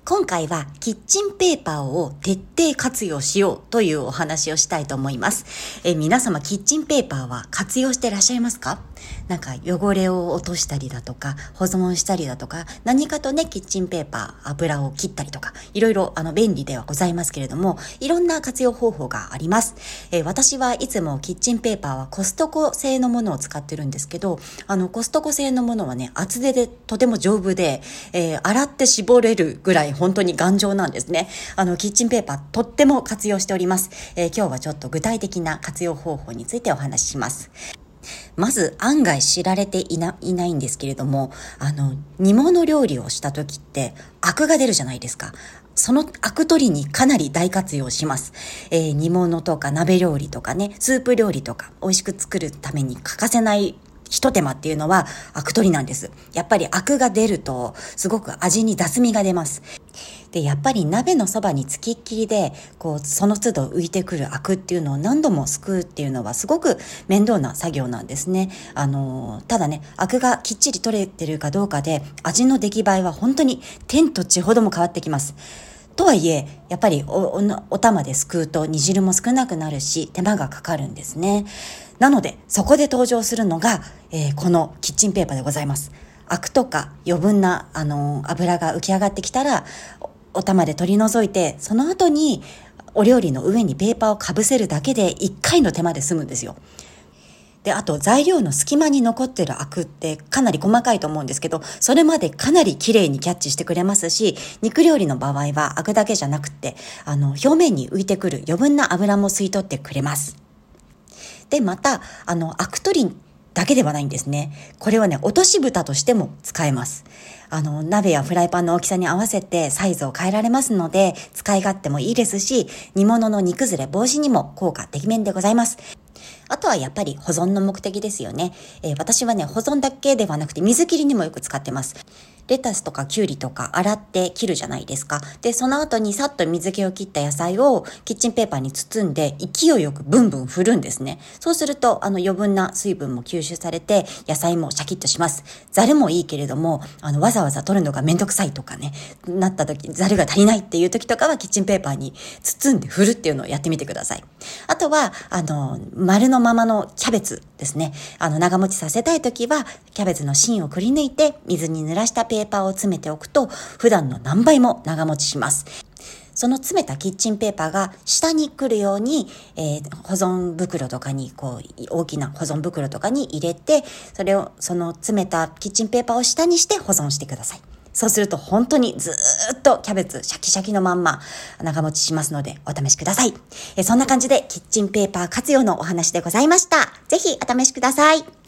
今回はキッチンペーパーを徹底活用しようというお話をしたいと思います。皆様キッチンペーパーは活用していらっしゃいますか？なんか汚れを落としたりだとか保存したりだとか何かとねキッチンペーパー油を切ったりとかいろいろ便利ではございますけれども、いろんな活用方法があります。私はいつもキッチンペーパーはコストコ製のものを使ってるんですけど、コストコ製のものはね厚手でとても丈夫で、洗って絞れるぐらい本当に頑丈なんですね。キッチンペーパーとっても活用しております。今日はちょっと具体的な活用方法についてお話しします。まず案外知られていないんですけれども、煮物料理をした時ってアクが出るじゃないですか。そのアク取りにかなり大活用します。煮物とか鍋料理とかね、スープ料理とか美味しく作るために欠かせない一手間っていうのはアク取りなんです。やっぱりアクが出るとすごく味に雑味が出ます。で、やっぱり鍋のそばにつきっきりでその都度浮いてくるアクっていうのを何度もすくうっていうのはすごく面倒な作業なんですね。ただね、アクがきっちり取れてるかどうかで味の出来栄えは本当に天と地ほども変わってきます。とはいえ、やっぱりお玉ですくうと煮汁も少なくなるし手間がかかるんですね。なのでそこで登場するのが、このキッチンペーパーでございます。アクとか余分な油が浮き上がってきたらお玉で取り除いて、その後にお料理の上にペーパーをかぶせるだけで1回の手間で済むんですよ。で、あと材料の隙間に残ってるアクってかなり細かいと思うんですけど、それまでかなり綺麗にキャッチしてくれますし、肉料理の場合はアクだけじゃなくて表面に浮いてくる余分な油も吸い取ってくれます。で、またアク取りだけではないんですね。これはね、落とし蓋としても使えます。鍋やフライパンの大きさに合わせてサイズを変えられますので、使い勝手もいいですし、煮物の煮崩れ防止にも効果てきめんでございます。あとはやっぱり保存の目的ですよね。私はね、保存だけではなくて水切りにもよく使ってます。レタスとかキュウリとか洗って切るじゃないですか。で、その後にさっと水気を切った野菜をキッチンペーパーに包んで勢いよくブンブン振るんですね。そうすると余分な水分も吸収されて野菜もシャキッとします。ザルもいいけれどもわざわざ取るのがめんどくさいとかね、なった時、ザルが足りないっていう時とかはキッチンペーパーに包んで振るっていうのをやってみてください。あとは丸のままのキャベツですね。長持ちさせたい時はキャベツの芯をくり抜いて水に濡らしたペーパーを詰めておくと普段の何倍も長持ちします。その詰めたキッチンペーパーが下に来るように、保存袋とかに大きな保存袋とかに入れて、その詰めたキッチンペーパーを下にして保存してください。そうすると本当にずーっとキャベツシャキシャキのまんま長持ちしますのでお試しください。そんな感じでキッチンペーパー活用のお話でございました。ぜひお試しください。